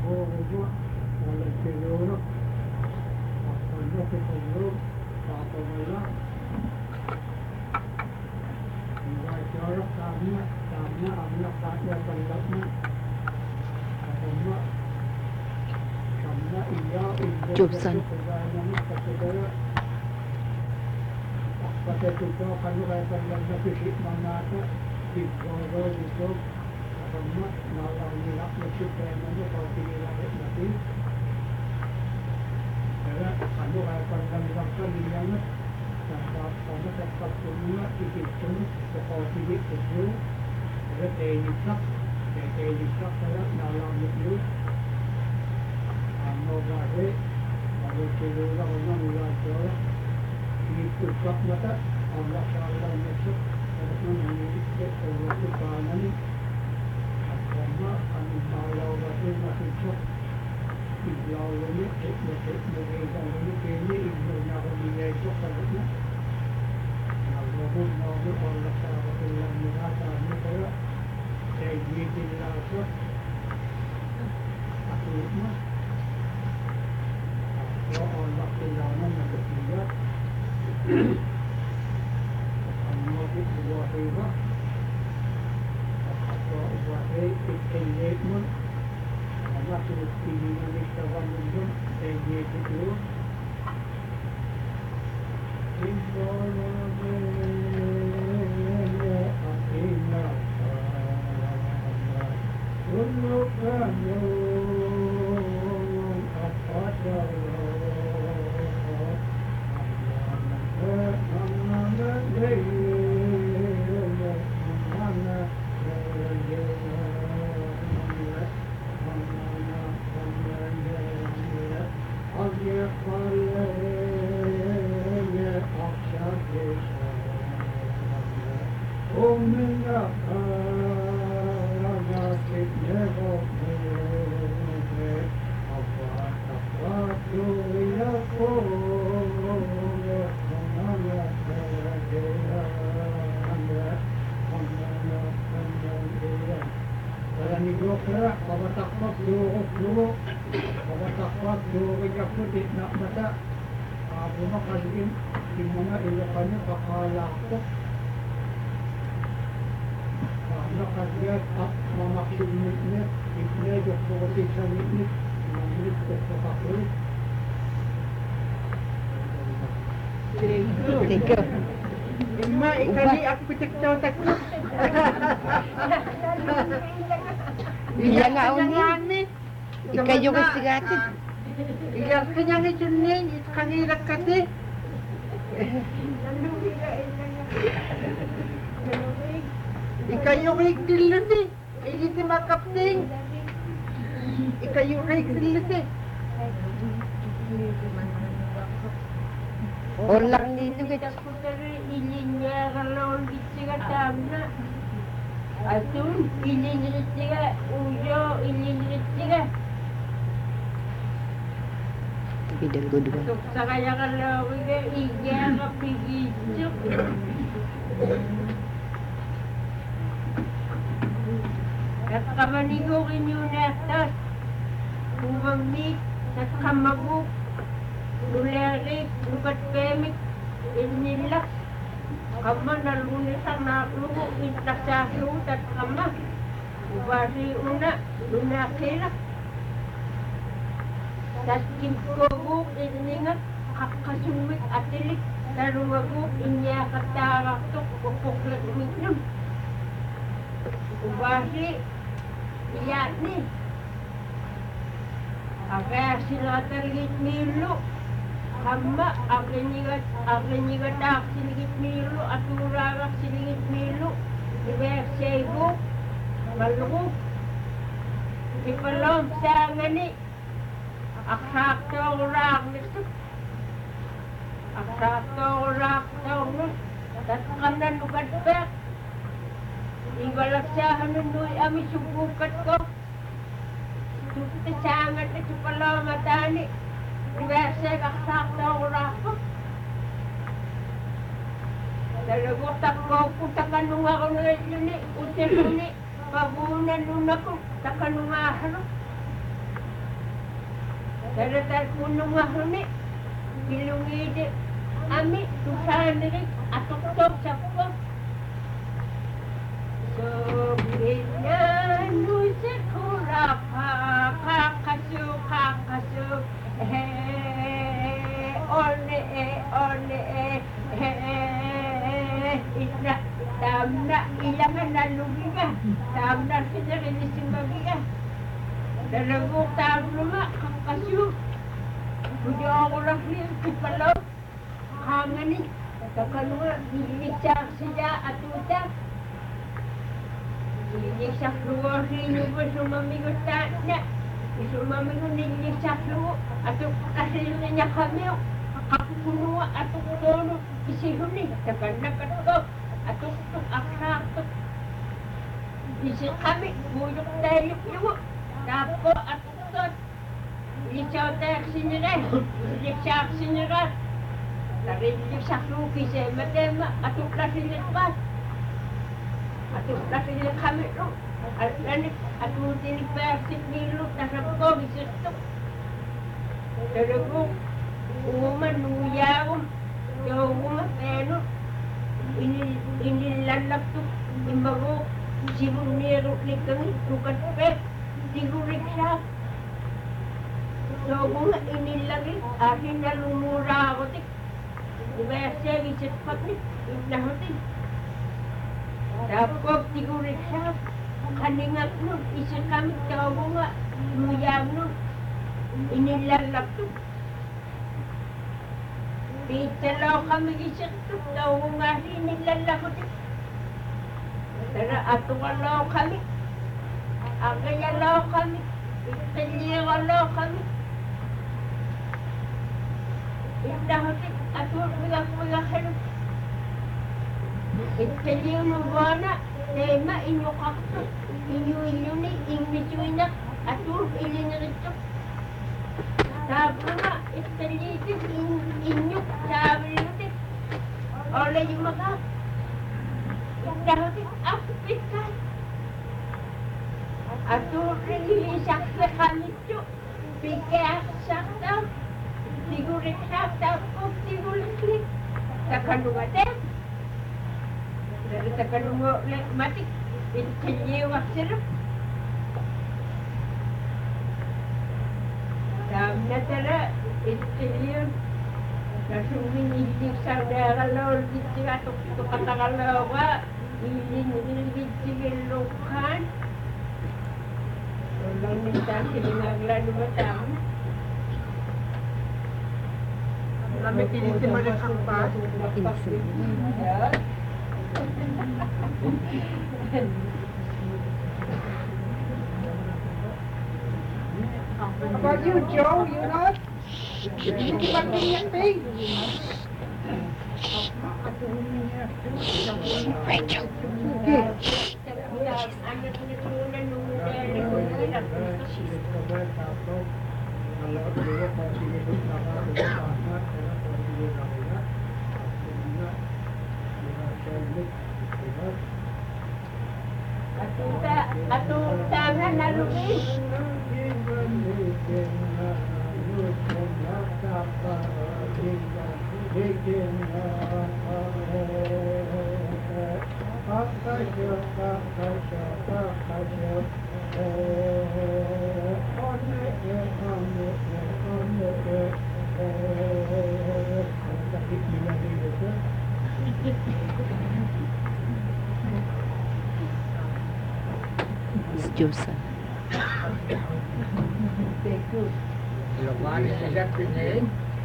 هو ولا الكيلو ولا كيلو تعطوا الله وجاء كامية أمنا كامية بلغنا وهم كمنا إياه Jobsan. Pada kita kalau kaitan dengan fisik manata dibawa itu karena malam nilai fisik namanya kalau tidak nanti karena kalau kaitan dengan kalian dapat pada tempat semua itu kalau tidak itu ada teknik pada malam itu Nobody, kalau kita orang nilai itu tak mata Allah Taala mesut karena memiliki keutamaan ini karena kami tahu bahwa masih cok Islam ini mereka ini ibnunya orang cok karena Allah Allah Taala yang merasa mereka jadi langsung aku mah Allah Taala mengatur الماضي الواحدة الخطأ الواحد الكلمة ونحن السنين نشتغل منهم تنمية اليوم إن كل كان يوم أفضل Tiga. Ima ikali aku pecah tak. Iya nggak uni. Ikayo kasi gati. Iya kenyang itu nih, kami rakati. Ikayo kikil nih, ini si makapting. Ikayo kikil nih. Orang dito Kita putari ilinya kalau kita tamna. Atun ilinya kita ujo ilinya kita. bidang kedua. Tuk sakaya kalau kita iga kapigisuk. Kakamanigo kinyo natas. Umamik sa kamabuk. Luleri, lukat kemik, inilak. Kama nalunis ang nakluho, intasahlut at kama. Ubari una, lunakilak. Taskim koguk, iningat, kakasumit atilik. Tarumaguk, inyakataraktok, kupuklat minum. Ubari, iyan ni. Kaya sila taligit nilo. Hamba, aklinigat ak sinigit milo, at urarak sinigit milo, ibig sego, maluko, ipalom sa ngani, aksakto urak nito, aksakto urak nito, tatkanan lukat pek, ibalaksahan nunoy ami subukat ko, tutisangan ito palom matani, Diverse kakakta urak ko. Dalawang takbo ko takanung ako na yun util ko ni pabunan nun ako takanung ahalo. Daratal punong mahuni. Pilungide. Ami, tusanrik, atok-tok sa po. Sobrinan mo sa kurapa, kakasu, ina, tamna, ilangan na lugiga, tamna sinarinising magiga. Dalawang tablo nga, kakasu. Hindi ako lang pipalaw. Hangani, kakanunga, niliksak siya at utak. Niliksak luwa rin yung sumamigot na. Sumamigot niliksak luwa. At kasi niya kami, kakapunuwa at utono. Isihuni, nakanakat ko. At utok akrakot. Isi kami, bulok tayo luwa. Tapo at utot. Niliksak tayo sinirat. Niliksak sinirat. Narinig sa kluki sa matema, atuk na silit pa. Atuk na silit kami ro. Atuk din persik nilo, nasa po, isito. Talagang, umuman, nuyaw, yung pero, inilalap to, imbago, sibunero, likang, tukat pe, sigurik siya. So, kung inilagay, akin na lumura ako, Diba siya, isip pat ni, lahotin. Tapos, tigurik siya, kaningap nun, isip kami, tawo nga, luyang nun, inilalap to. Pitalaw kami isip to, tawo nga, inilalahotin. Tara, atungalaw kami, agayalaw kami, italiyalaw kami. Ilahotin. Atur mga kayo. Italiw mo ba na? Tema inyo kakto. Inyo ni ingmisuinak. Atur ilinarito. Sabi nga, italiw inyo. Sabi natin. Ola yung mga. Ilahotin. Apit ka. Atur ilisak na kami ito. Bigyasak daw. Sigurit siya, tapos sigurit siya. Takanungatin. Dari takanungatin, matik. Italiwak sila. Dami na tala, italiw. Nasuminilig sa nakalaw, dito ka katakalawa. Ilinilig sigilukan. Walang nita silinaglan matang. Kami pilitin mo rin ang pa. About you, Joe, you not? Hindi ba ganyan, babe? Rachel. Atuta na nalugis. It's Josa. Giovanni Giuseppe name.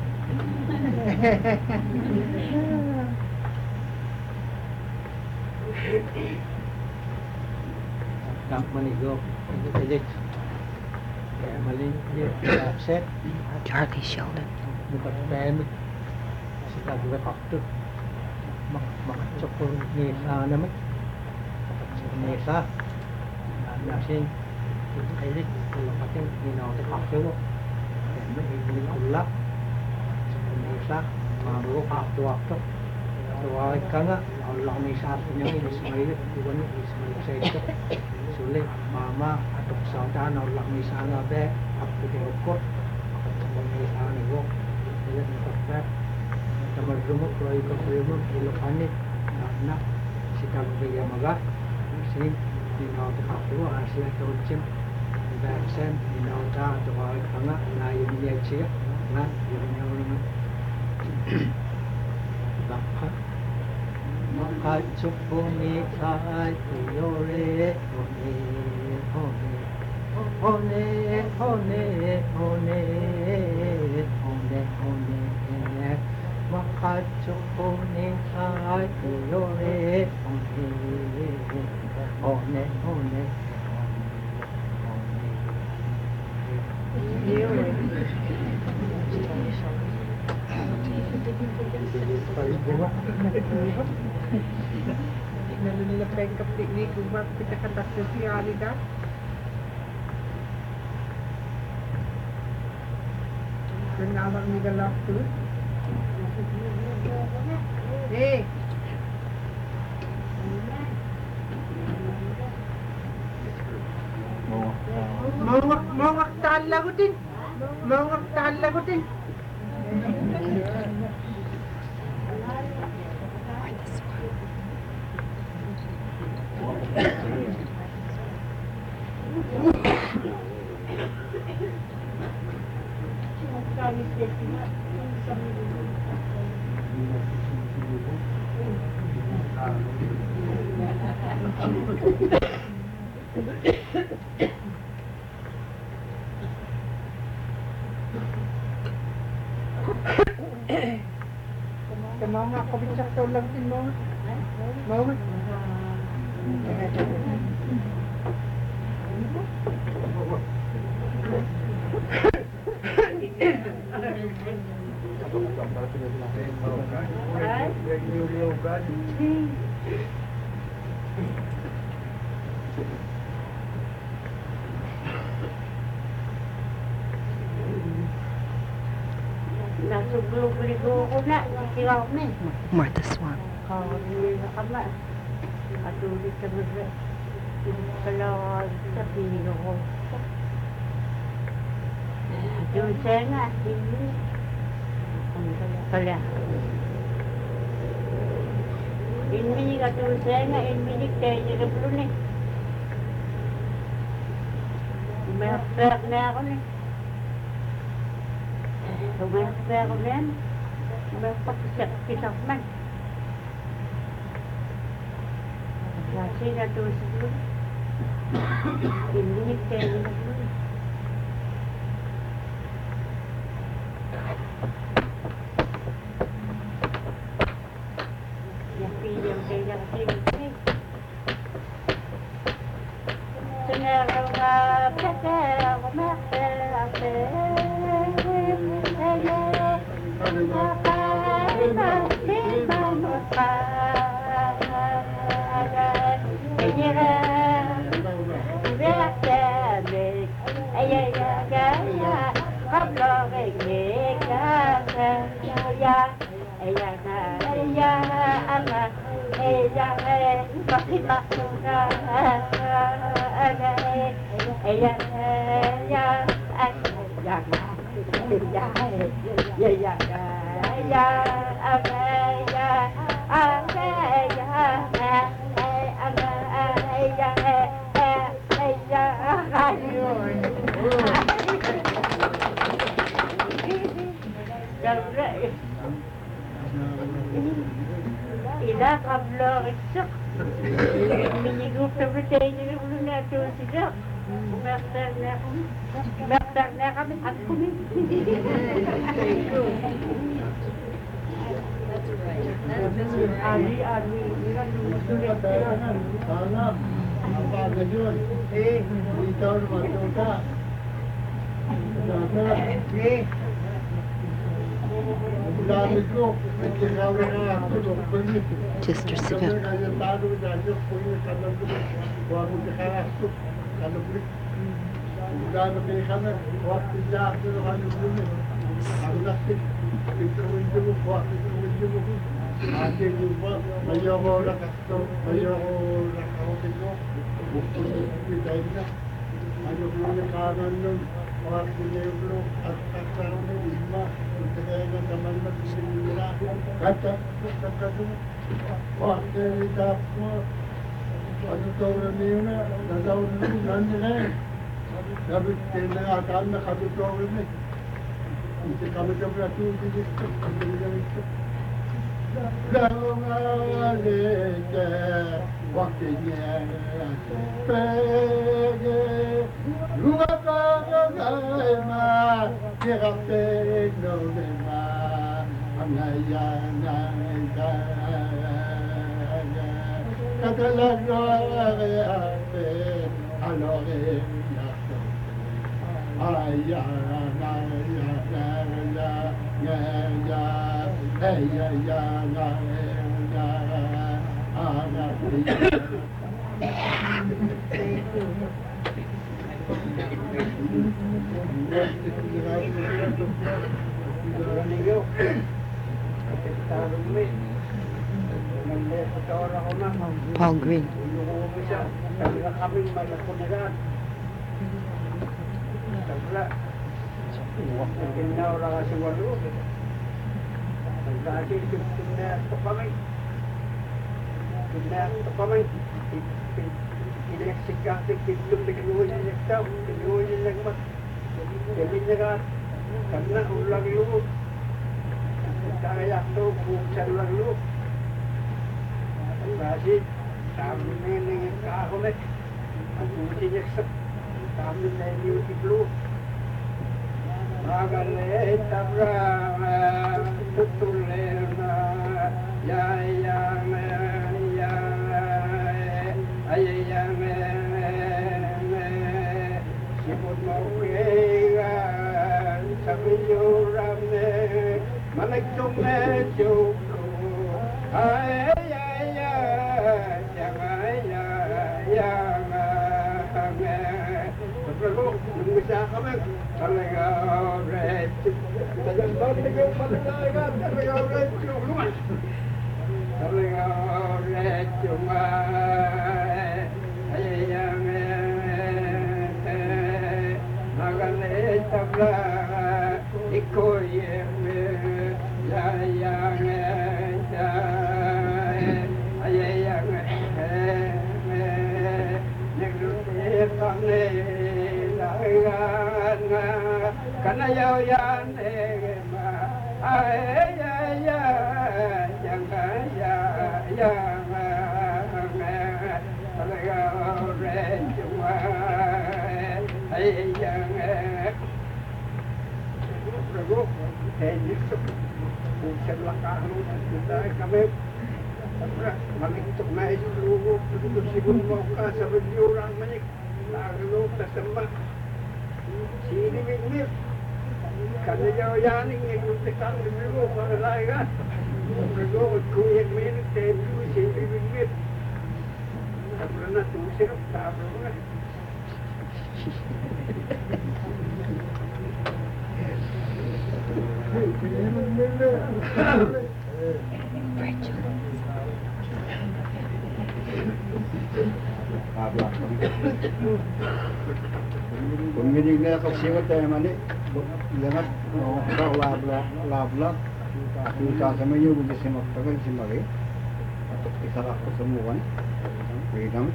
Camp Manigo, edit. Kaya maliit, upset. Charlie Sheldon. Bukat pemik. Sila gue faktur. Makacokor nesa naman. Makacokor nesa. Nasin. Edit. Walang pating. Ginawate faktur. Kaya ulap. Cokor nesa. Marugo faktur. Tuwag ka nga. Allah may sabi niya. Ismailit. Iwan mo. Ismailit sa ito. Sulit, mama, atok sa daan, Allah may sana be, ako tinukot, Anigo, Ilan Kaprat, Tamarumok, Roy Kaprimum, Ilokanit, Nak, Chicago Yamaga, Sin, Dinauta Kapro, Asla Tawchim, Baksan, Dinauta, Tawag Hanga, Nayimiyachia, Nan, Yunyaman, Bakha, Makachupuni, Kai, Yore, Makachupuni, Kai, Yore, Nalulapeng kapit ni Kumar, kita katas na si Alida. Kenawang ni galak tu. Eh. Mawak tala ko din. Mawak tala ko din. Mau nga ako bisak to lang din mo. Mau nga. Martha Swan. Chester Civic. Wakileblo at kakarone ima Kaya naman nagsimula Kata wakilitap mo Ano tawag niyo na Nadaw nila Sabi tinaataan na katutawag na Hindi kami kami natulog dito Hindi kami dito Langalite waktinya pege lugatagaima kirate nodema anayana katalagare alore yaso ayana Paul Green. karena ulang lu kaya tu bukan ulang lu masih kami ni kau ni aku mesti nyesek kami ni lu Magale tabra tutulena ya sibut mau sabiyurame malaktume jukru bisa kami talaga red talaga red cuma ayang magale tabla ikoyem ayang ayang negru karena yang ma sini mikir karena jauh yang ini tekan dulu pada lain kan dulu kuih minum tebu sini mikir karena tu sirup tak berapa Pemilik ni aku siapa tu yang mana? Jangan kau labla, kita sama you boleh semak, tapi semak ni, atau kita aku semua kan, freedom.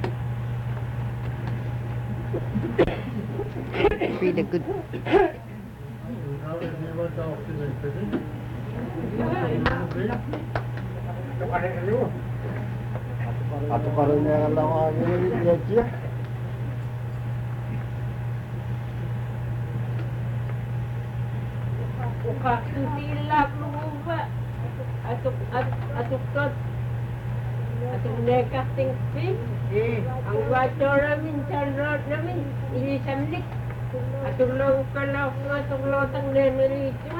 Read a good. Atau kalau ni kalau ni dia Ukatilap lupa atuk nekating pin ang wato namin charot namin ilisamlik atuk kalau atuk lotang nemelito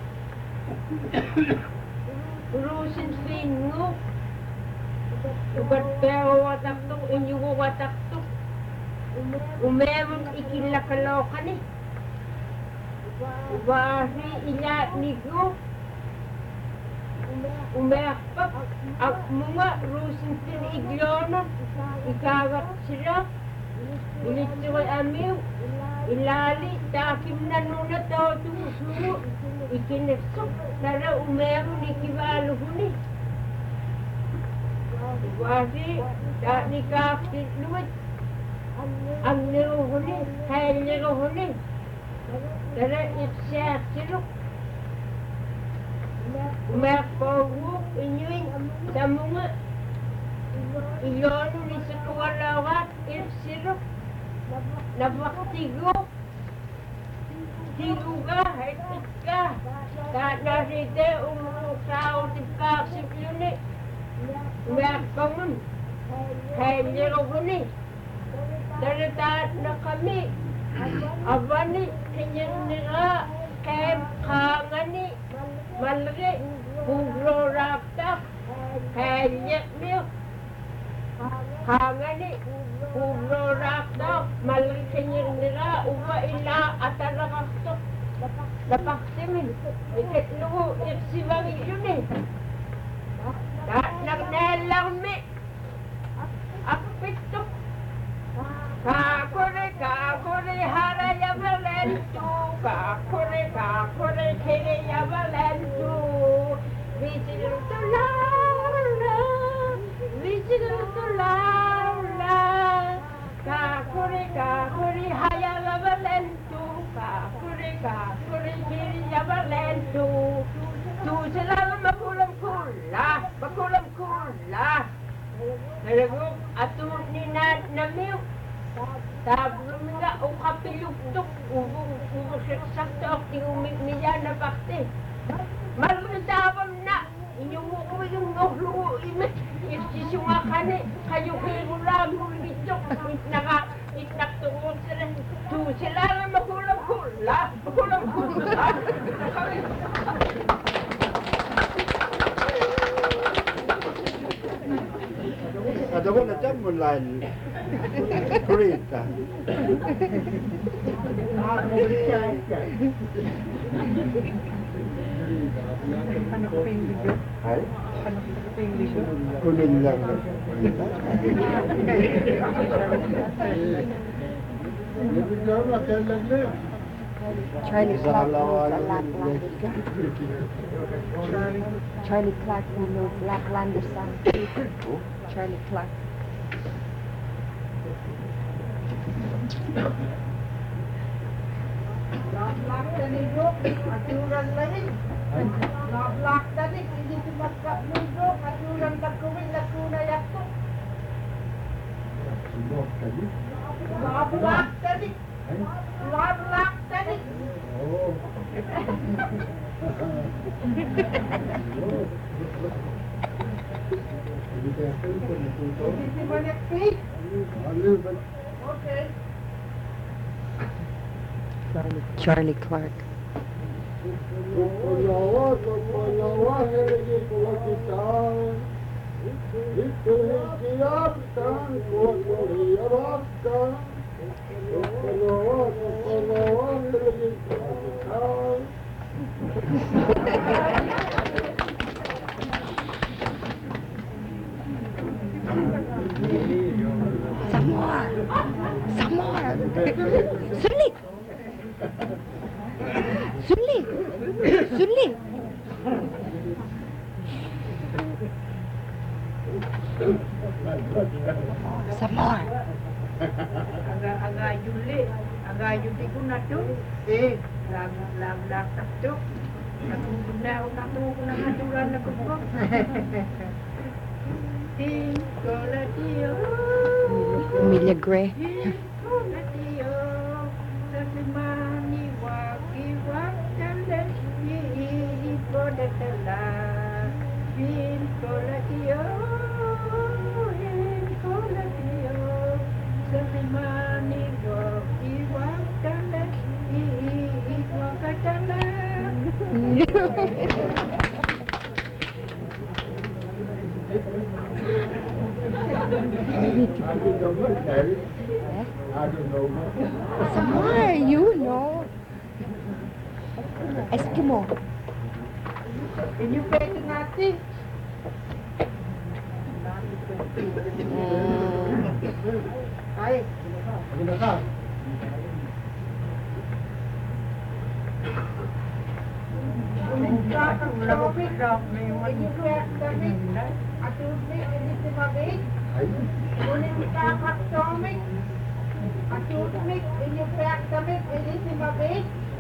urusin singo ugat pero watak to inyugo watak to umemon ikilakalokan eh Bahi ilat nigo umeakpak ang mga rusin sin iglono ikagat sila ulit siya amiw ilali takim na nuna tao tumusumo ikinasok tara umeron ikivaluhuni wasi ta nikakit luwit ang niruhuni kaya niruhuni tara iksyasilok umerpawuk inyuin sa mga ilonu ni sa tuwalawat irsilok nabaktigo tigo ka haitik ka kahit narite umusaw tipasip yun eh umerpamun kaya niruhuni tara taat na kami abani kanyang nira kaya kangani malri pugro raptak kaya niyo hangani pugro raptak malri kanyang nira uwa ila atarakastok napaksimin ikatluho iksibang yun eh nagnalang mi akpitok kakore haraya valentu kakore kiriya valentu visigil to laula kakore hayala valentu kakore kiriya valentu tu sila makulam kula Nalagok ato ni namiw tablong nga o kapilugtok ubong sakto ti umigmiya na bakte maludabam na inyong mo yung nuhluo ime isisungakan kayo kirulam bitok itnaktungon sila tu sila na makulang kula Ada pun macam mulai cerita. Hai? Kuning lang. Charlie Clark knows a Laplander song. Charlie Clark knows Laplander song. Charlie Clark. Lablak tadi bro, aturan lain. Lablak tadi hindi tumakap mo bro, aturan takumin na kuna yakto. Lablak tadi. Hindi banyak pig. Okay. Charlie Clark. Some more. Sulit. Some more. Agak Juli ko na to. Lag to. Nakukunaw na aturan na ko. Emilia Gray. Some more, you know. Eskimo. Inyo pwede natin. Ay. kakaktomik, inyupek damit, atubik, initimabik, kakaktomik, atubik, inyupek damit, initimabik.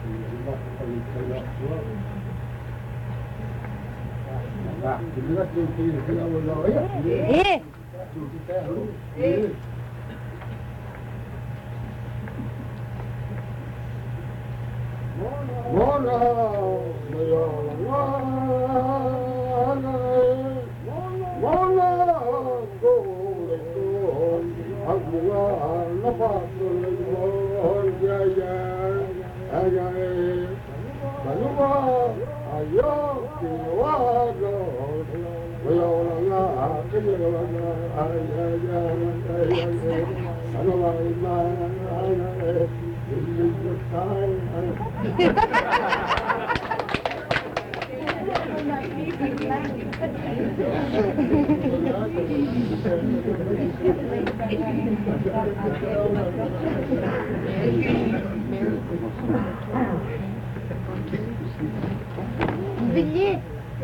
Bilye.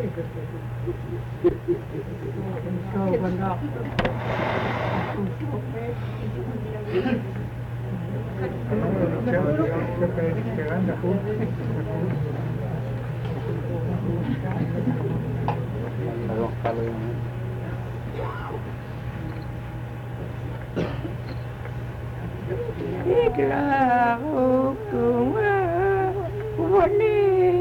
Kalau yang Iklaro kunga wani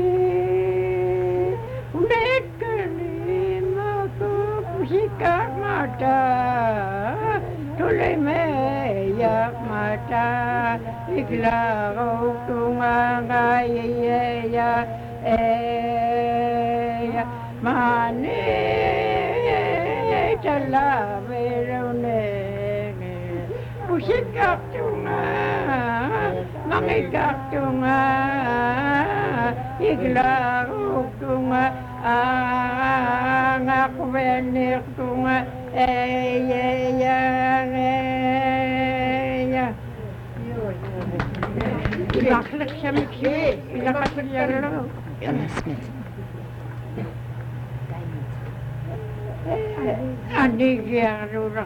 Unetkani mako pusika mata Tule meya mata Iklaro kunga ngaya eya Mane tala verone Pusikartunga, mangikartunga, iglaruktunga, ngakwenirtunga, eya. Ilaklik samiksi, ilakatliyalo. Anigyarurak.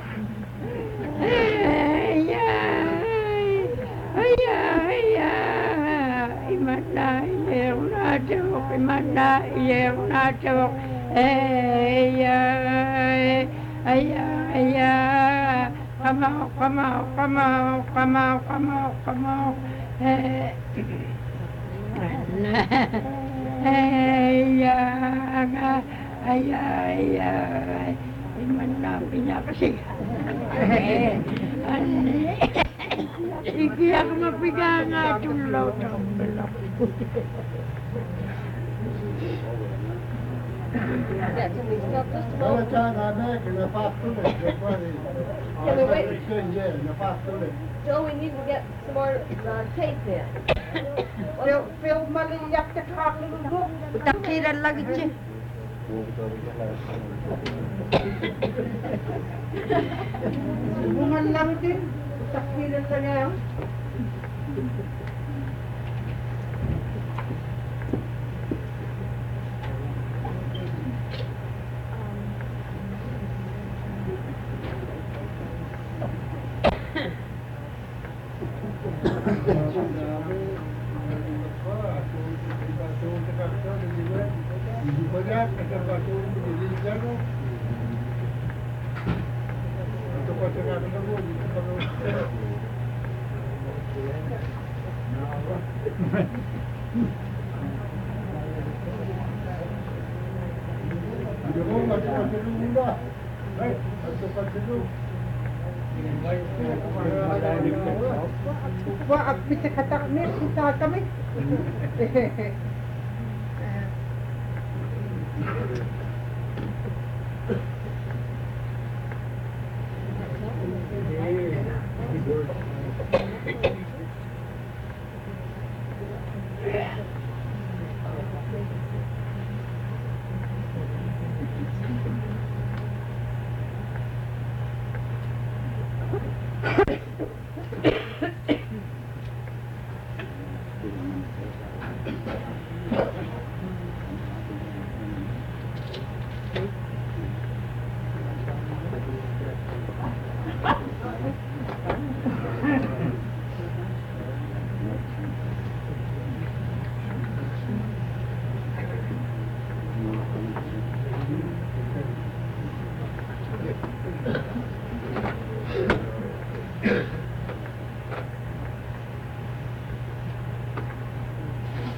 Iki ako mapigang tulog. Joe, we need to get some more tape there. Phil maliyak na kakulugo. Utakiran lagi siya. Bungan lang din. Takilan na ngayon. Wah, at pitakatak niya, kita kami.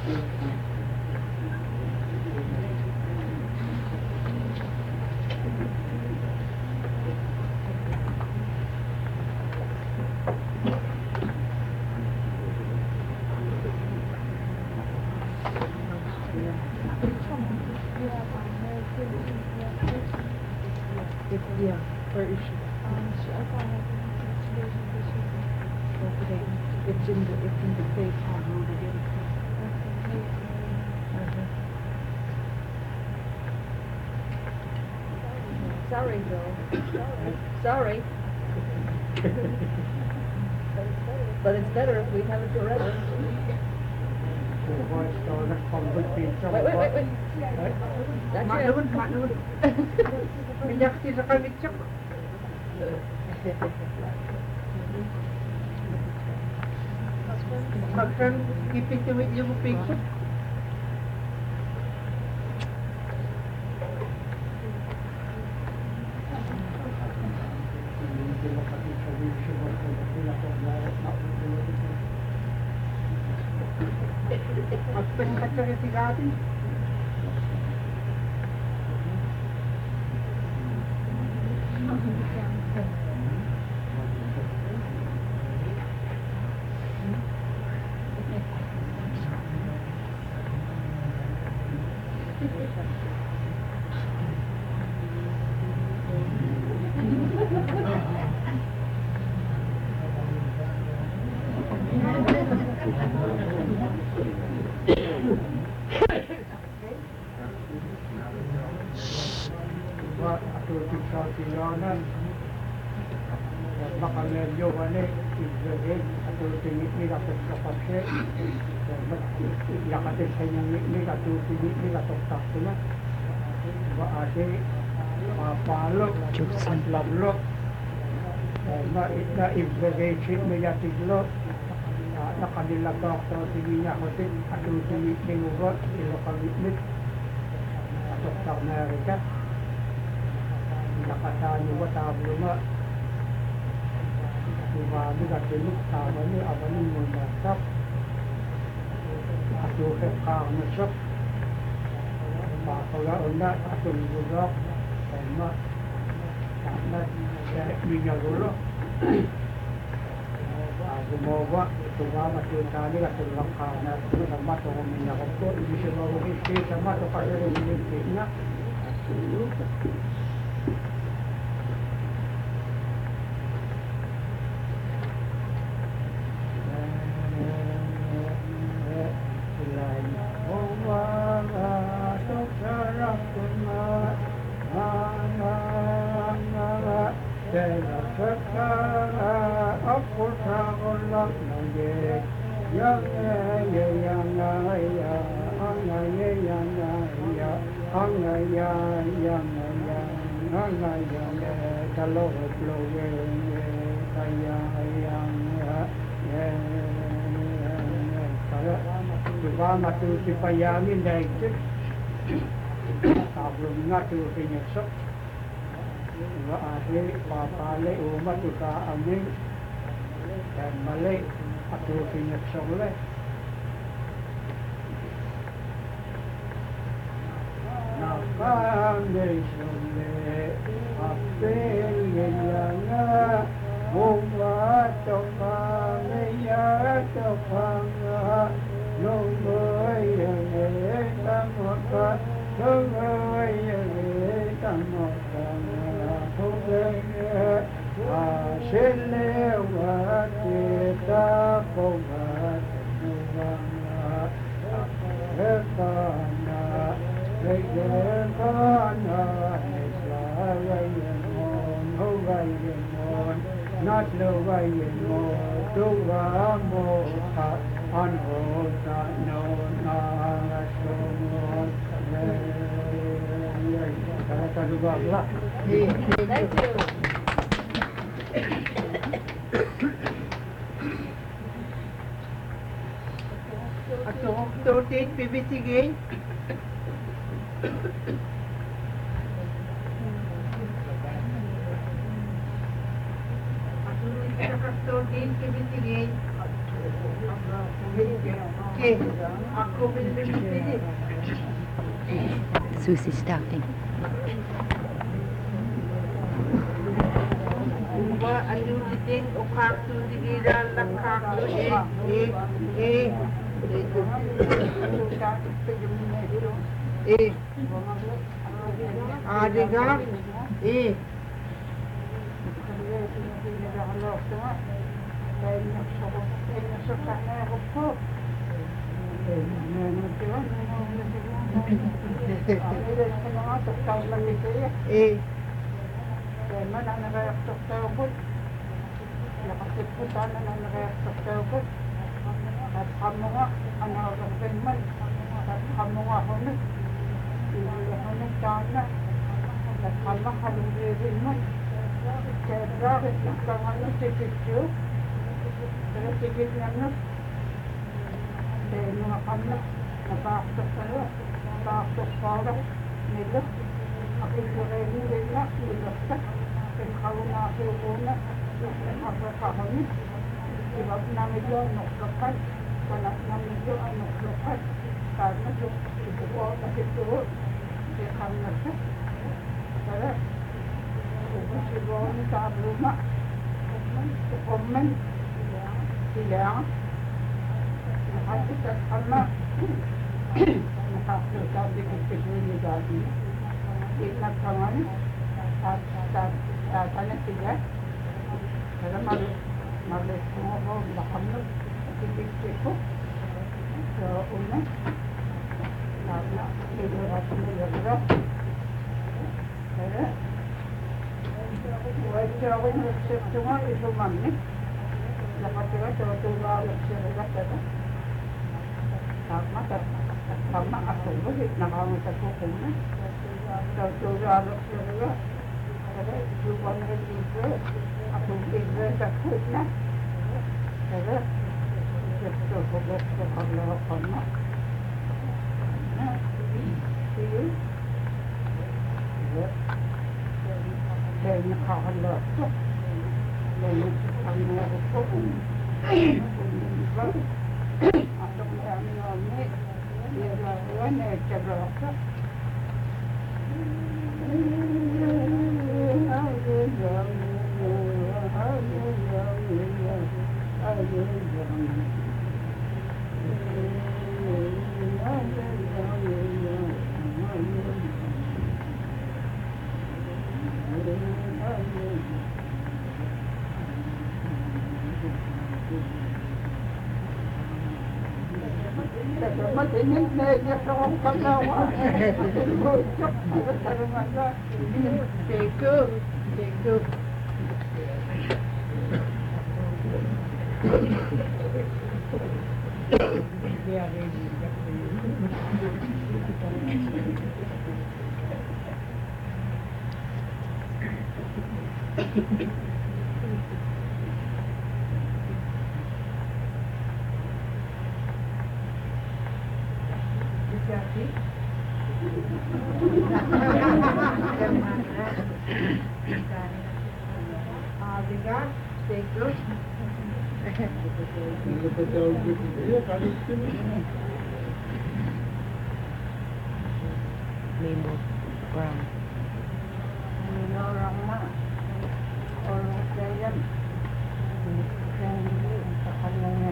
Yeah, where is she? Okay, it's in the page on road again. Sorry, Joe. Sorry. But it's better if we have it forever. Wait. That's Mak it. naman, mak naman. Minyak siya sa kamitsyak. Magkan, ipituwid yung picture. Magpaskat siya si Gabi. Atutik sa silanan. Baka medyo ibigay atutik nila sa kapatid. Yakatin sa inyong nila atutik nila toktak sila. Baasi mapalo at lablo. Na ibigay siya nila tiglo. Nakanilagang sa tingin niya kasi atutik nila ilo kalitlit. Toktak na rika. Nakasaan yung matablo nga. Sumami ka siluk, tama niyo, abanin mo nasap. Atukip ka ang nasap. Pakalaon na, atong gulok. Tama. Tama, minyagulo. Gumawa, tumama siya tali ka silang ka na. Tama, itong minyakot ko. Hindi siya mawagin sama, ito kasi rin yung na. Matuti payangin dahil tablong nga tuti niya sok waasi papali umat ika amin dan mali atuti niya sok le nakangay sule apel ngayanga bunga tokangaya tokanga nung ơi tăng một con nung ơi tăng một con không lên xin leo và ta không hết con lấy con là gây mòn không gây mòn nát lâu gây mòn tu và mồ hạt an hồn ta no na somon kata juga lah. Thank you. Ato, tutin, pibitigay. Tutin, pibitigay. Ako bilibili. Susie stocking. Uba ayuditin o kakto digiran lang kakto adiga Kaya na nagayaktok tayo ko. Nakasip ko sana na nagayaktok tayo ko. At kamo nga, anawagin man. At kamo nga ako na. Hindi ako na sana. At kamo kalungin man. Kaya bakit nagkangano tikit yun? Pero tikit na na. Kaya mga kamo, napaktok tayo. Napaktok para nila. Ako yung nila, nilasta. Kaya na ako una, nakakakahani. Ibab namin yun, nuklakan. Wala namin yun, nuklakan. Karena yun, ibuo na ito. Kaya kami na siya. Kaya, kung siguro ni sa luma, kukuman, sila, nakasikat ama, nakasikat ko siguro ni Gabi. Nagkangan, tatanya sila. Kaya malis mo ako, nakamot, nakikiksi ko. So, una, sana, sinurat mo yung Kaya, buhay siya ako yung resepto nga, isumami. Nakatira, tutulawag siya rin ako. Tama, ako ba, nakamot ako ko na. Tutulawag siya rin ako. Kaya, isumami rin dito. Ako bigla sa food na. Kaya, gusto ko kalawak na. Sige. Kaya nakakalawak ko. Kaya nakakalawak ko. Ako kami nami. Yalawan na italawak ko. Matinig na niya sa akong kalawa. Teko. Adiga, teko. Rainbow brown. Orang mak, orang saya, hindi sa kanila.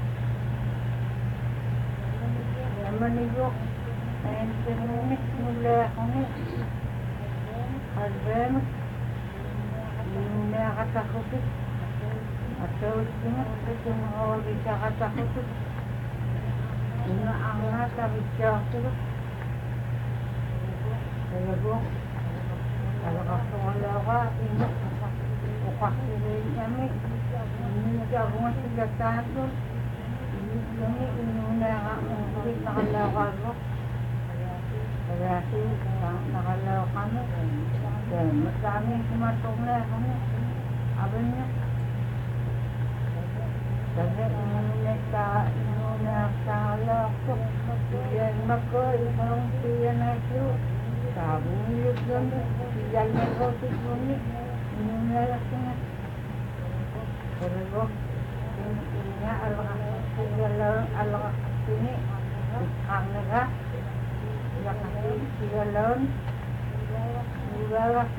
Naman niyo, ay pinunit mula ako ni. Albem, yung nakakatakot. At tawag niya, kasi mahawag siya katakot. Yung naangat, sabi siya ako. Kaya po, kalakasawala ka, ukasirin kami. Hindi nagagawang sila tato. Kami, inuna ka, ulit nakalawa ko. Kaya nakalawa kami. Kaya masaming sumatong na kami. Aba niya. Kasi inuna sa alaw ko. Siyan mako, isang siyan na siyo. Sabi niyo doon, siyan na ko siguni. Inuna lang siya. Pero ko, niya, sini hang nega yang dia lon Ibarat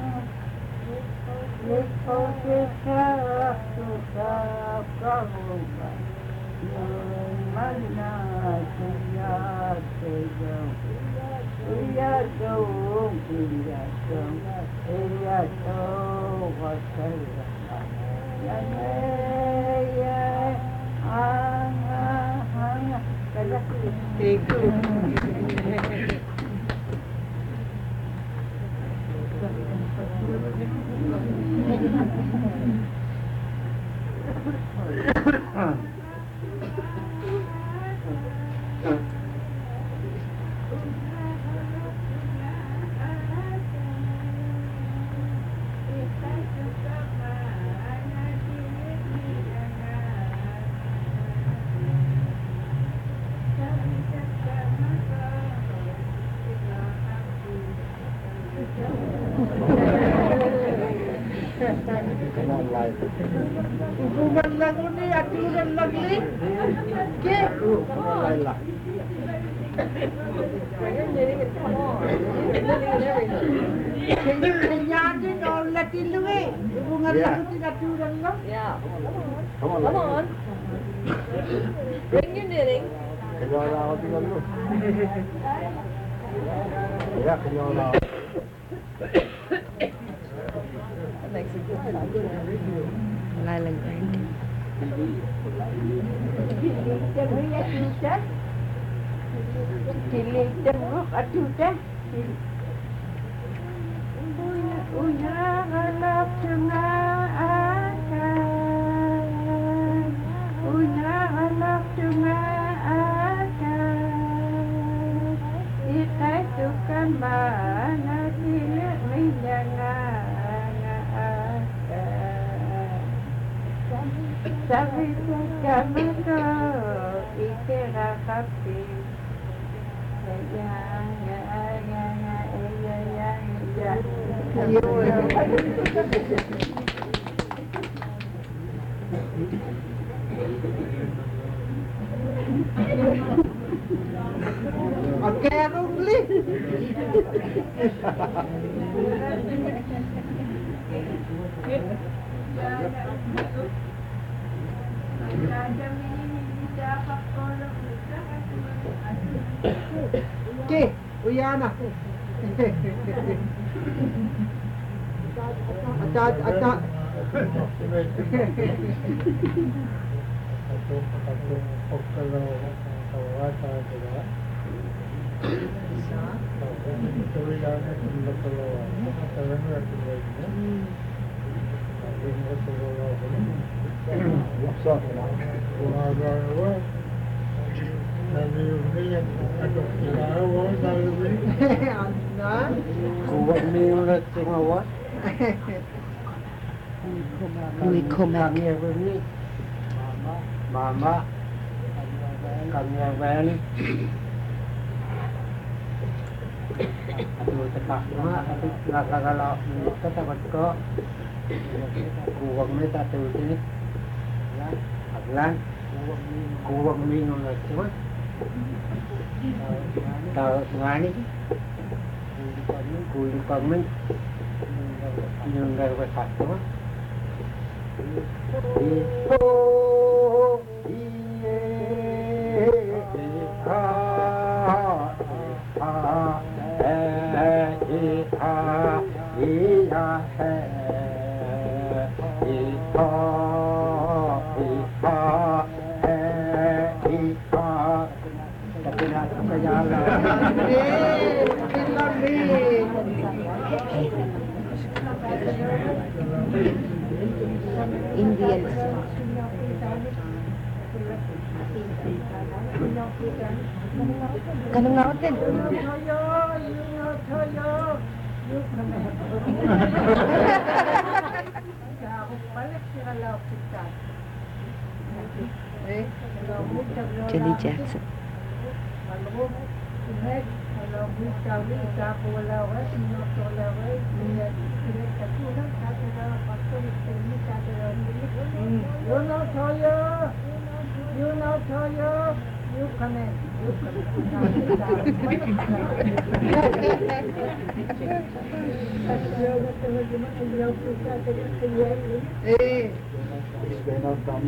Liko kita susah kabuka Mana saya sejauh Ia dong, ia dong Ia dong Wasaya Ya ya Hanga Kaya Iku Hubungan lagu ni, aturan lagu ni. Okay. Kenyatin or Latin lagu. Hubungan lagu ni, aturan lagu. Yeah. Come on. Bring your knitting. Kenyola ako tingnan mo. Yeah, kenyola. That makes a good sound. Lilac green. Sabi ko kami ko, ikinakapi. Okay, only. Okay, Uyana. Acha. Kuwag niyo na tumawa. We come back. Kami yang ini. Mama. Kami yang ben. Aduh tekak cuma tapi rasa kalau kita dapat kok kuwag ni satu ini. Aglan. Kuwag minum na cuma. Tahu ngani. Kulit kami. Yung gawin sa cuma. Indian. Kanang naotin. Jenny Jackson. Eh, It's been all done.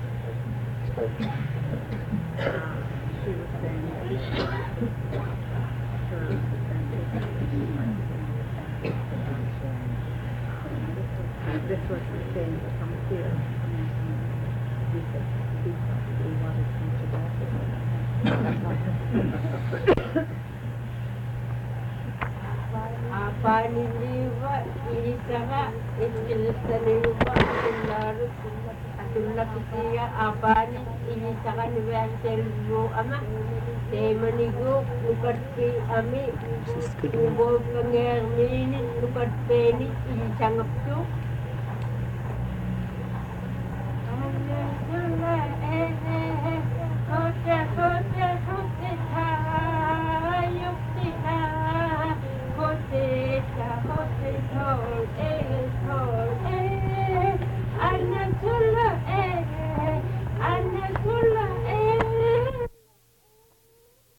This was the same from here. We said, we wanted to Apaniliwa, inisara, iskilistaniwa, atularu, atulakitiya, apani, inisara niwantelvo ama, temanigo, nukatpi ami, ubo kangermini, nukatpeni, inisangaptu.